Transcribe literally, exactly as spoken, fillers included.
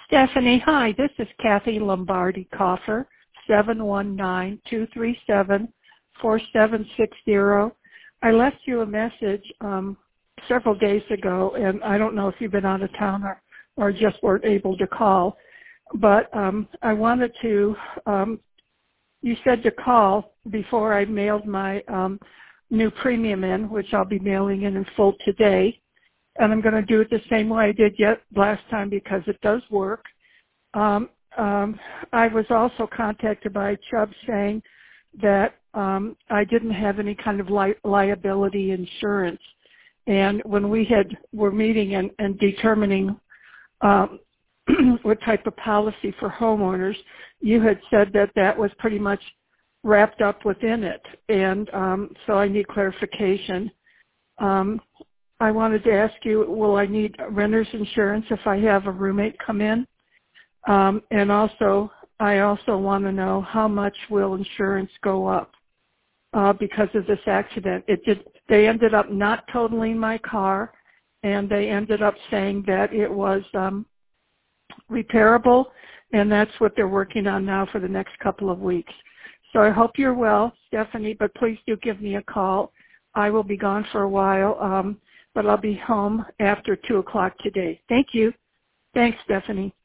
Stephanie, hi. This is Kathy Lombardi Coffer, seven one nine, two three seven, four seven six zero. I left you a message um, several days ago, and I don't know if you've been out of town or, or just weren't able to call, but um, I wanted to, um, you said to call before I mailed my um, new premium in, which I'll be mailing in in full today. And I'm going to do it the same way I did yet last time because it does work. Um, um, I was also contacted by Chubb saying that um, I didn't have any kind of li- liability insurance. And when we had were meeting and, and determining um, what type of policy for homeowners, you had said that that was pretty much wrapped up within it. And um, so I need clarification. Um, I wanted to ask you, will I need renter's insurance if I have a roommate come in? Um, and also, I also want to know how much will insurance go up uh, because of this accident. It did. They ended up not totaling my car, and they ended up saying that it was um, repairable, and that's what they're working on now for the next couple of weeks. So I hope you're well, Stephanie, but please do give me a call. I will be gone for a while. Um, but I'll be home after two o'clock today. Thank you. Thanks, Stephanie.